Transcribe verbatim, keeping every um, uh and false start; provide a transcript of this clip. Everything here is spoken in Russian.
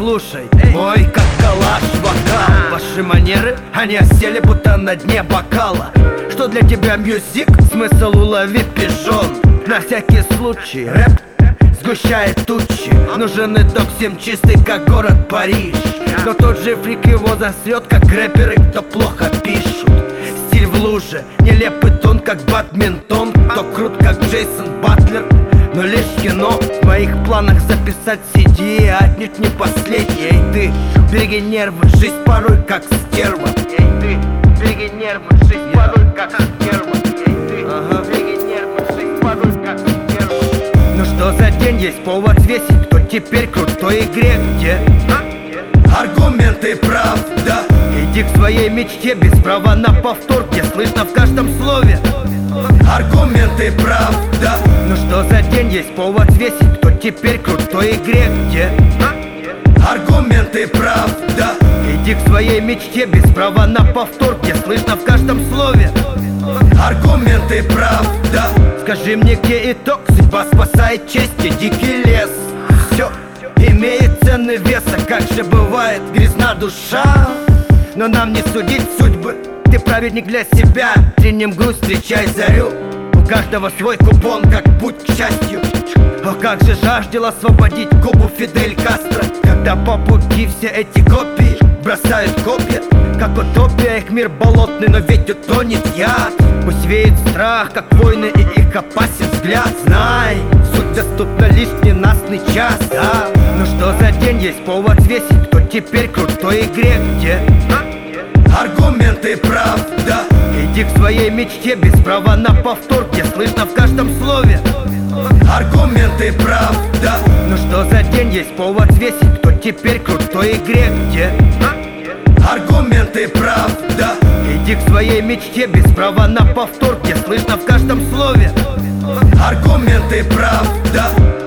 послушай мой как калаш вокал. Ваши манеры, они осели будто на дне бокала. Что для тебя мьюзик? Смысл улови, пижон. На всякий случай рэп сгущает тучи. Нужен итог всем чистый, как город Париж. Но тот же фрик его засрет, как рэперы, кто плохо пишут. Стиль в луже, нелепый тон, как бадминтон. Кто крут, как Джейсон Батлер, но лишь кино. В моих планах записать си ди, отнюдь не последний. Эй ты, береги нервы, жизнь порой как стерва. Эй ты, береги нервы, жизнь порой как стерва. Эй ты, береги нервы, жизнь порой как стерва. Ну что за день, есть повод взвесить, кто теперь крутой игре, где аргументы, правда. Иди к своей мечте без права на повтор, где слышно в каждом слове аргументы, правда. Ну что за день, есть повод взвесить, кто теперь крутой игре, где аргументы, правда. Иди к своей мечте без права на повтор, где слышно в каждом слове аргументы, правда. Скажи мне, где итог? Судьба спасает честь и дикий лес. Все имеет ценный вес, а как же бывает грязна душа. Но нам не судить судьбы, ты праведник для себя. Тренем грусть, встречай зарю. У каждого свой купон, как путь к счастью. О, как же жаждал освободить Кубу Фидель Кастро, когда по пути все эти копии бросают копья. Как утопия, их мир болотный, но ведь утонет яд. Пусть веет страх, как войны, и их опасен взгляд. Знай, суть доступна лишь в ненастный час, да. Ну что за день, есть повод взвесить, кто теперь крутой игре, где аргументы, правда. Иди к своей мечте без права на повтор, где слышно в каждом слове аргументы, правда. Ну что за день, есть повод взвесить, кто теперь крутой игре, где аргументы, правда. Иди к своей мечте без права на повтор, где слышно в каждом слове аргументы, правда.